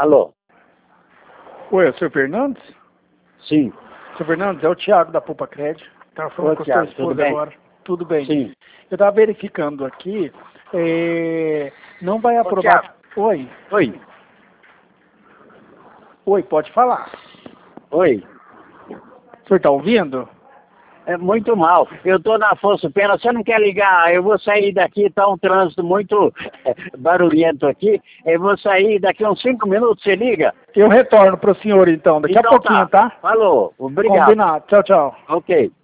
Alô? Oi, é o senhor Fernandes? Sim. Senhor Fernandes, é o Thiago da Poupa Crédito. Estava falando com a sua esposa agora. Tudo bem? Sim. Eu estava verificando aqui, não vai aprovar... Oi? Oi. Oi, pode falar. Oi. O senhor está ouvindo? É muito mal. Eu estou na Afonso Pena, você não quer ligar? Eu vou sair daqui, está um trânsito muito barulhento aqui. Eu vou sair daqui uns 5 minutos, você liga? Eu retorno para o senhor então, daqui a pouquinho, tá? Falou, obrigado. Combinado. Tchau, tchau. Ok.